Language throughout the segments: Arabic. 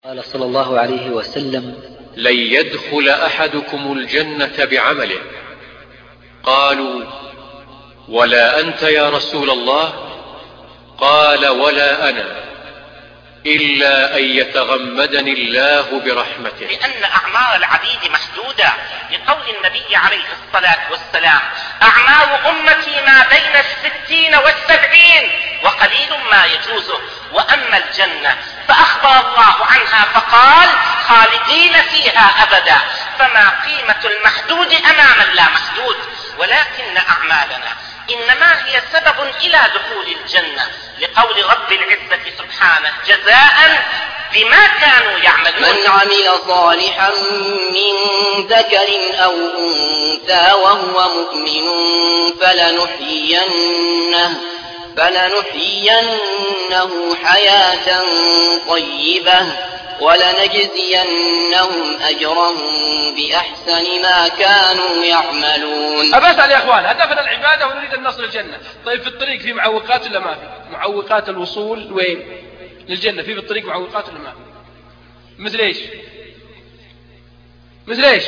قال صلى الله عليه وسلم: لن يدخل أحدكم الجنة بعمله. قالوا: ولا أنت يا رسول الله؟ قال: ولا أنا، إلا أن يتغمدني الله برحمته. لأن أعمار العبيد محدودة، لقول النبي عليه الصلاة والسلام: أعمار أمتي ما بين 60 و70 وقليل ما يجوزه. وأما الجنة فأخبر الله عنها فقال: خالدين فيها أبدا. فما قيمة المحدود أمام اللا محدود؟ ولكن أعمالنا إنما هي سبب إلى دخول الجنة، لقول رب العزة سبحانه: جزاء بما كانوا يعملون. من عمل صالحا من ذكر أو أنثى وهو مؤمن فلنحيينه حياة طيبة ولنجزينهم أجرهم بأحسن ما كانوا يعملون. أبسأل يا أخوان، هدفنا العبادة ونريد أن نصل الجنة. طيب في الطريق في معوقات ولا ما في؟ معوقات الوصول وين؟ للجنة. في الطريق معوقات ولا ما في؟ مثل إيش؟ مثل إيش؟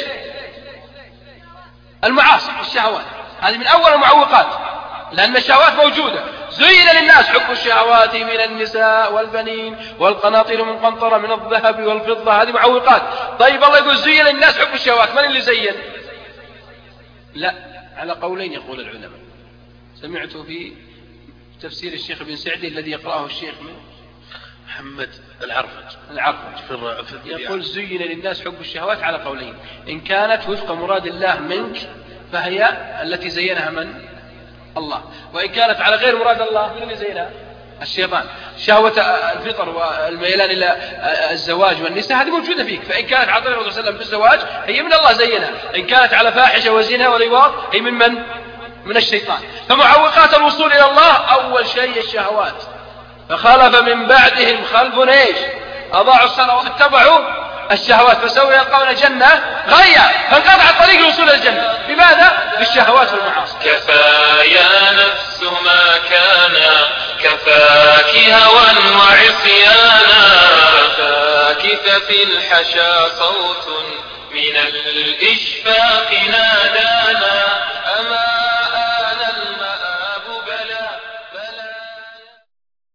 المعاصي، الشهوات، هذه من أول المعوقات، لأن الشهوات موجودة. زين للناس حب الشهوات من النساء والبنين والقناطير المقنطرة من الذهب والفضة، هذه معوقات. طيب الله يقول زين للناس حب الشهوات، من اللي زين؟ لا، على قولين يقول العلماء. سمعت في تفسير الشيخ بن سعدي الذي يقرأه الشيخ محمد العرفج يقول زين للناس حب الشهوات على قولين: إن كانت وفق مراد الله منك فهي التي زينها من؟ الله. وإن كانت على غير مراد الله، من اللي زينها؟ الشيطان. شهوة الفطر والميلان إلى الزواج والنساء هذه موجودة فيك، فإن كانت على طريق الرسول صلى الله عليه وسلم بالزواج هي من الله زينها، إن كانت على فاحشة وزنا ولواط هي من؟ من الشيطان. فمعوقات الوصول إلى الله أول شيء الشهوات. فخلف من بعدهم خلف ايش؟ أضاعوا الصلاة واتبعوا الشهوات فسوف يلقون جنة غيا، فانقطع الطريق الوصول إلى الجنة. بماذا؟ بالشهوات والمعاصي. كفى يا نفس ما كان، كفاك هوى وعصيانا، كفاك ففي الحشا صوت من الإشفاق نادانا.